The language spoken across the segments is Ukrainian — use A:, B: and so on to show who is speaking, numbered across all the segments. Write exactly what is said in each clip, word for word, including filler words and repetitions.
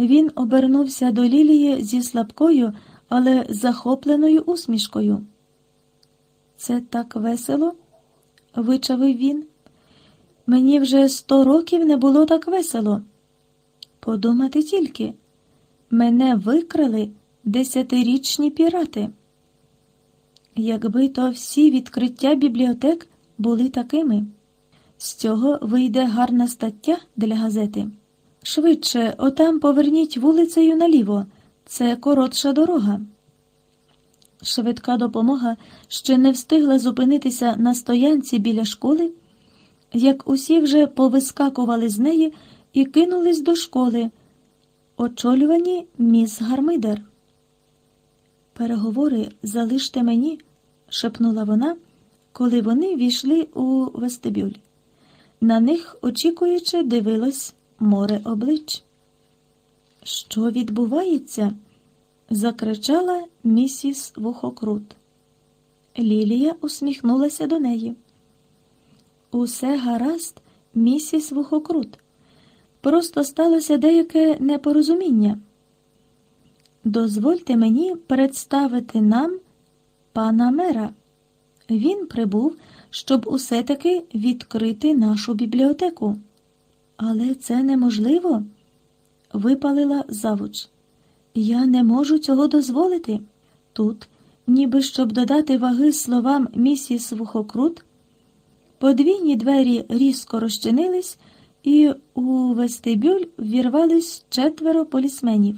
A: Він обернувся до Лілії зі слабкою, але захопленою усмішкою. «Це так весело?» – вичавив він. «Мені вже сто років не було так весело. Подумати тільки, мене викрали десятирічні пірати. Якби то всі відкриття бібліотек були такими. З цього вийде гарна стаття для газети. Швидше, отам поверніть вулицею наліво, це коротша дорога». Швидка допомога ще не встигла зупинитися на стоянці біля школи, як усі вже повискакували з неї і кинулись до школи, очолювані міс Гармидер. «Переговори залиште мені», – шепнула вона, коли вони війшли у вестибюль. На них, очікуючи, дивилось море облич. «Що відбувається?» – закричала місіс Вухокрут. Лілія усміхнулася до неї. «Усе гаразд, місіс Вухокрут. Просто сталося деяке непорозуміння. Дозвольте мені представити нам пана мера. Він прибув, щоб усе-таки відкрити нашу бібліотеку». «Але це неможливо», – випалила завуч. «Я не можу цього дозволити». Тут, ніби щоб додати ваги словам місіс Вухокрут, подвійні двері різко розчинились, і у вестибюль ввірвались четверо полісменів.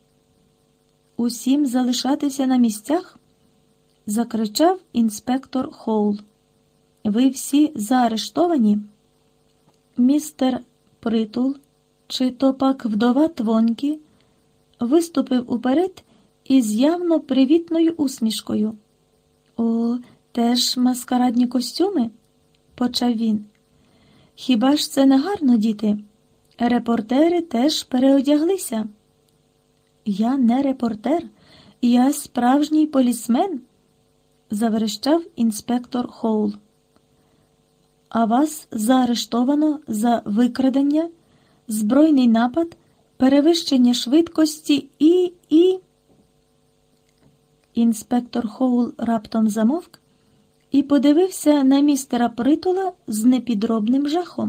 A: «Усім залишатися на місцях?» – закричав інспектор Хоул. «Ви всі заарештовані?» Містер Притул, чи то пак вдова Твонкі, виступив уперед із явно привітною усмішкою. «О, теж маскарадні костюми?» – почав він. «Хіба ж це не гарно, діти? Репортери теж переодяглися». «Я не репортер, я справжній полісмен», – заверещав інспектор Хоул. «А вас заарештовано за викрадення, збройний напад, перевищення швидкості і... і...» Інспектор Хоул раптом замовк і подивився на містера Притула з непідробним жахом.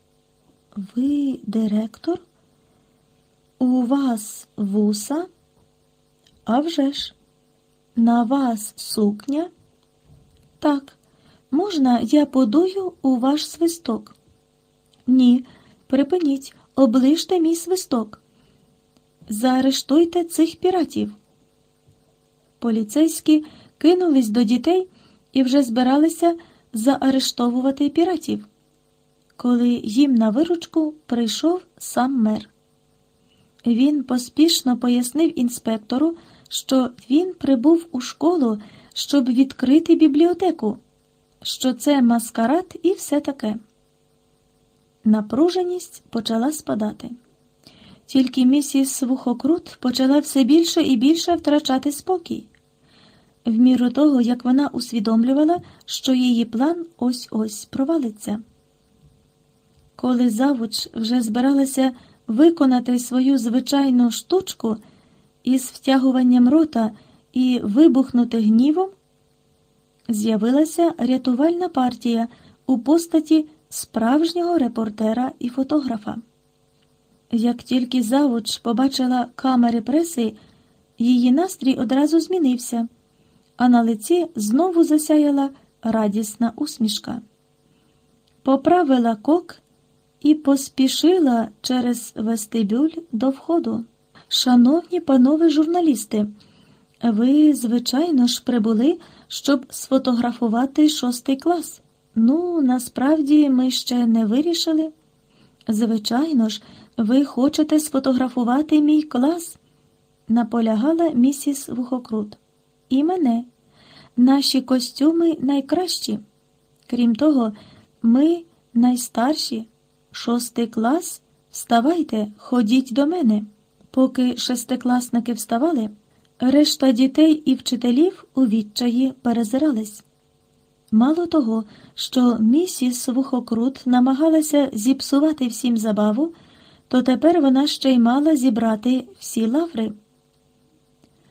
A: «Ви директор? У вас вуса? А вже ж. На вас сукня? Так, можна я подую у ваш свисток?» «Ні, припиніть, оближте мій свисток. Заарештуйте цих піратів». Поліцейські кинулись до дітей і вже збиралися заарештовувати піратів, коли їм на виручку прийшов сам мер. Він поспішно пояснив інспектору, що він прибув у школу, щоб відкрити бібліотеку, що це маскарад і все таке. Напруженість почала спадати. Тільки місіс Вухокрут почала все більше і більше втрачати спокій, в міру того, як вона усвідомлювала, що її план ось-ось провалиться. Коли завуч вже збиралася виконати свою звичайну штучку із втягуванням рота і вибухнути гнівом, з'явилася рятувальна партія у постаті справжнього репортера і фотографа. Як тільки завуч побачила камери преси, її настрій одразу змінився, а на лиці знову засяяла радісна усмішка. Поправила кок і поспішила через вестибюль до входу. «Шановні панове журналісти, ви, звичайно ж, прибули, щоб сфотографувати шостий клас. Ну, насправді, ми ще не вирішили. Звичайно ж, ви хочете сфотографувати мій клас», – наполягала місіс Вухокрут. «І мене. Наші костюми найкращі. Крім того, ми найстарші. Шостий клас, вставайте, ходіть до мене». Поки шестикласники вставали, решта дітей і вчителів у відчаї перезирались. Мало того, що місіс Вухокрут намагалася зіпсувати всім забаву, то тепер вона ще й мала зібрати всі лаври.